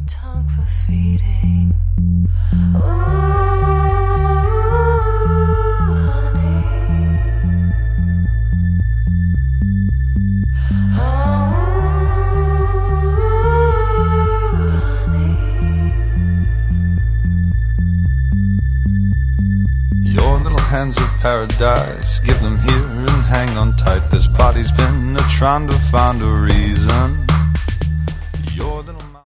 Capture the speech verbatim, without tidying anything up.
tongue for feeding. Ooh, honey. Oh, honey. Your little hands of paradise, give them here and hang on tight. This body's been a trying to find a reason